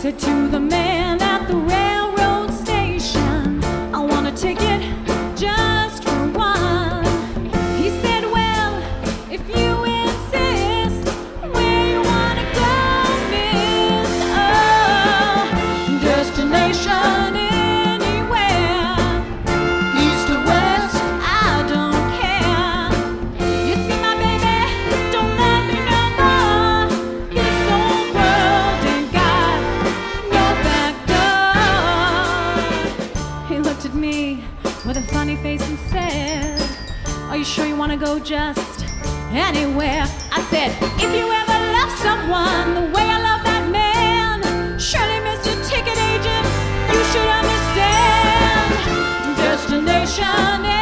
said to the man at the railroad station, I want a ticket just for one. He said, well, if you insist, where you want to go, miss? Oh, destination anywhere, east or west, I don't care. You see, my baby don't love me no more. This old world ain't got no back door. He looked at me with a funny face and said, are you sure you want to go just anywhere? I said, if you ever love someone the way I love that man, surely, Mr. Ticket Agent, you should understand. Destination